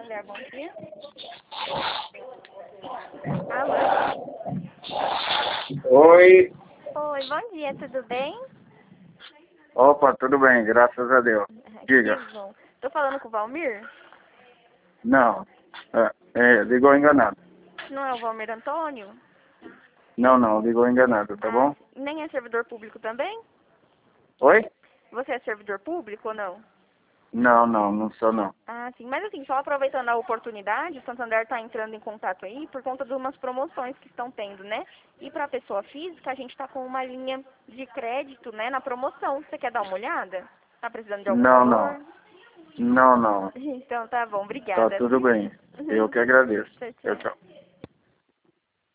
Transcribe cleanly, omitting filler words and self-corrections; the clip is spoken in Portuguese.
Santander, bom dia. Alô? Oi. Oi, bom dia, tudo bem? Opa, tudo bem, graças a Deus. Que Diga. bom. Tô falando com o Valmir? Não. Ligou enganado. Não é o Valmir Antônio? Não, ligou enganado, tá bom? Nem é servidor público também? Oi? Você é servidor público ou não? Não sou não. Ah, sim. Mas assim, só aproveitando a oportunidade, o Santander está entrando em contato aí por conta de umas promoções que estão tendo, né? E para a pessoa física, a gente está com uma linha de crédito, né, na promoção. Você quer dar uma olhada? Tá precisando de algum valor? Não. Então tá bom, Tá obrigada, tudo viu? bem. Eu que agradeço. Tchau, Tchau, tchau. tchau.